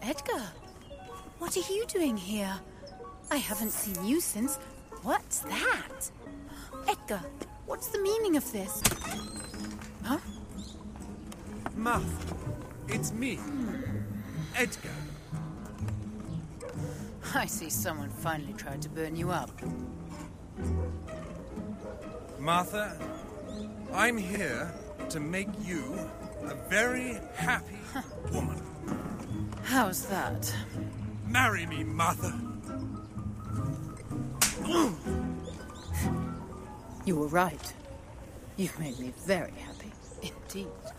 Edgar, what are you doing here? I haven't seen you since... What's that? Edgar, what's the meaning of this? Huh? Martha, it's me, Edgar. I see someone finally tried to burn you up. Martha, I'm here to make you a very happy woman. How's that? Marry me, Martha. You were right. You've made me very happy, indeed.